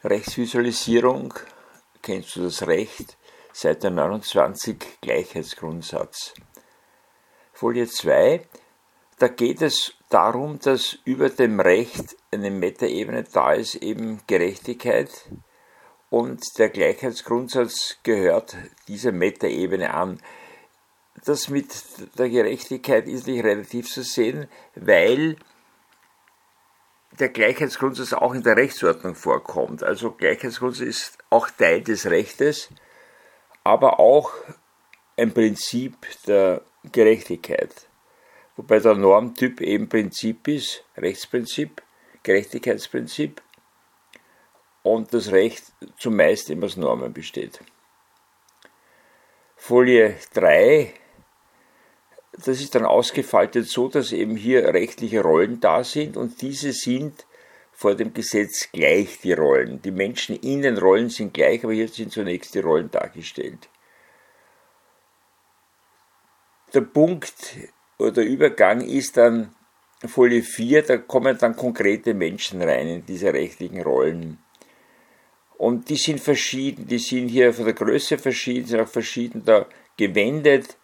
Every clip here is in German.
Rechtsvisualisierung, kennst du das Recht, Seite 29, Gleichheitsgrundsatz. Folie 2, da geht es darum, dass über dem Recht eine Metaebene da ist, eben Gerechtigkeit, und der Gleichheitsgrundsatz gehört dieser Metaebene an. Das mit der Gerechtigkeit ist nicht relativ zu sehen, weil der Gleichheitsgrundsatz auch in der Rechtsordnung vorkommt. Also Gleichheitsgrundsatz ist auch Teil des Rechtes, aber auch ein Prinzip der Gerechtigkeit. Wobei der Normtyp eben Prinzip ist, Rechtsprinzip, Gerechtigkeitsprinzip, und das Recht zumeist eben aus Normen besteht. Folie 3, das ist dann ausgefaltet so, dass eben hier rechtliche Rollen da sind und diese sind vor dem Gesetz gleich, die Rollen. Die Menschen in den Rollen sind gleich, aber hier sind zunächst die Rollen dargestellt. Der Punkt oder der Übergang ist dann Folie 4, da kommen dann konkrete Menschen rein in diese rechtlichen Rollen. Und die sind verschieden, die sind hier von der Größe verschieden, sind auch verschieden da gewendet.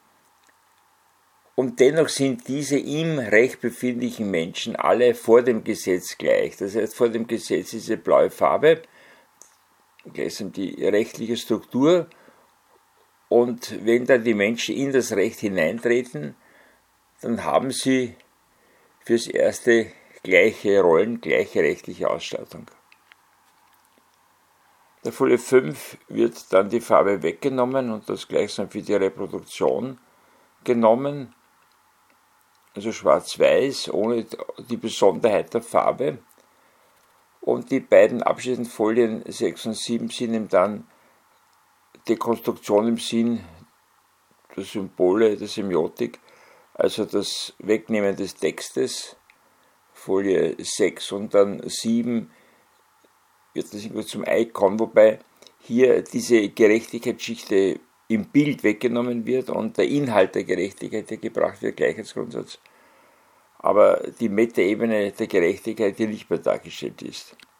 Und dennoch sind diese im Recht befindlichen Menschen alle vor dem Gesetz gleich. Das heißt, vor dem Gesetz ist diese blaue Farbe, gleichsam die rechtliche Struktur. Und wenn dann die Menschen in das Recht hineintreten, dann haben sie fürs Erste gleiche Rollen, gleiche rechtliche Ausstattung. Der Folie 5 wird dann die Farbe weggenommen und das gleichsam für die Reproduktion genommen. Also schwarz-weiß, ohne die Besonderheit der Farbe. Und die beiden abschließenden Folien 6 und 7 sind eben dann Dekonstruktion im Sinn der Symbole, der Semiotik, also das Wegnehmen des Textes, Folie 6 und dann 7 wird das irgendwie zum Icon, wobei hier diese Gerechtigkeitsschichte im Bild weggenommen wird und der Inhalt der Gerechtigkeit, der gebracht wird, Gleichheitsgrundsatz, aber die Metaebene der Gerechtigkeit hier nicht mehr dargestellt ist.